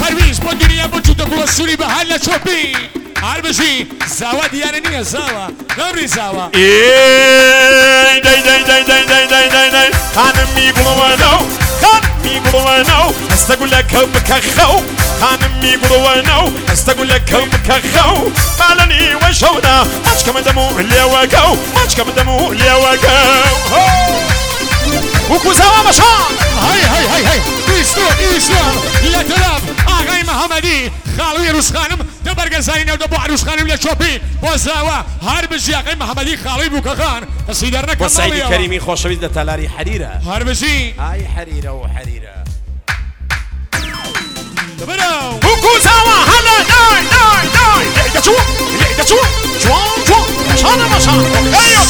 پرویز با دنیا با جود گلاسونی به حل چوبی هر بشی زاوا دیاره نیه زاوا نبری زاوا ای دای دای دای دای دای دای دای دای خانم میگلوانو خانم میگلوانو استقول لك بكخو خانم میگلوانو استقول لك بكخو مالني وشونا ماش كم دمو اللي وقو ماش كم دمو اللي وقو وكو زاوا مشان هاي ایستو لا تلاب آقای محمدی خالوی روز خانم دبرگ زاینه و دبو عروس خانم لچوبی با زاوا هر بجی آقای محمدی خالوی بوکخان قصیدر نکن با سعید کریمی خوشویز دتالاری حریره هر بجی های حریره و حریره دبرو وكو زاوا هلا داي داي داي يا شو جوان مشان ايو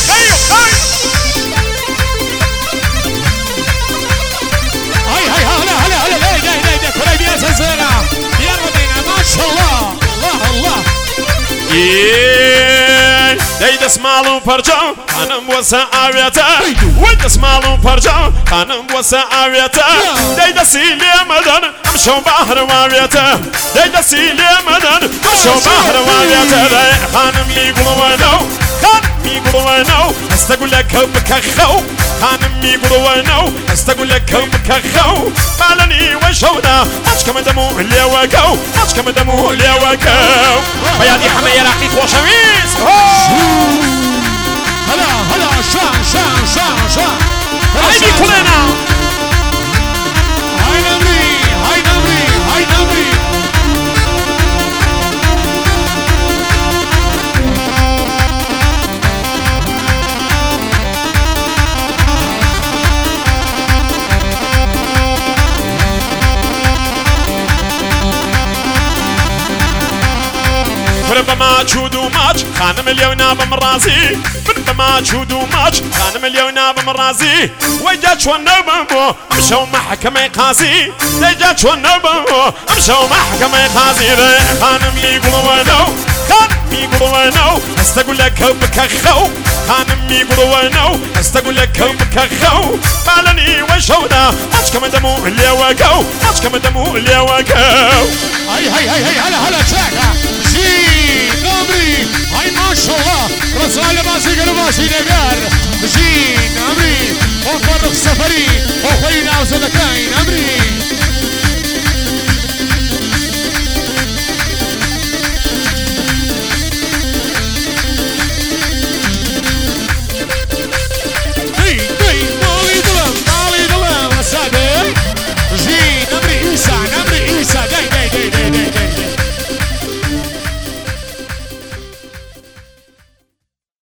هاي هلا لا كل بيا سنسينا يلا بينا ما شاء الله الله ديد سمالو فرجا خانم وسا عويتا ويد سمالو فرجا خانم وسا عويتا ديد سيلي مدن امشو بحر وعويتا ديد سيلي مدن امشو بحر وعويتا خانم يقولونو ميقولونو استقول لك بكخو خانم ميقولونو استقول لك بكخو مالني وشونا ماش كم دمو اللي وقو ماش كم دمو اللي وقو ويا حماية رقيق وشويز هلا شان هاي كلنا هاي نمري بما تشودو ماتش خانم اليونا بمرازي من بما تشودو ماتش خانم اليونا بمرازي وجات شو النبو امشوا محكمة قاسي وجات شو النبو امشوا محكمة قاسي خانم يقولونو يقولونو استقول لك بكخو خانم يقولونو استقول لك بكخو مالني وشونا ماش كم دمو اللي وقو ماش كم دمو اللي وقو هاي هلا شاكا زي قمري هاي ما شاء الله رسالة باسي قلباسي نقار زي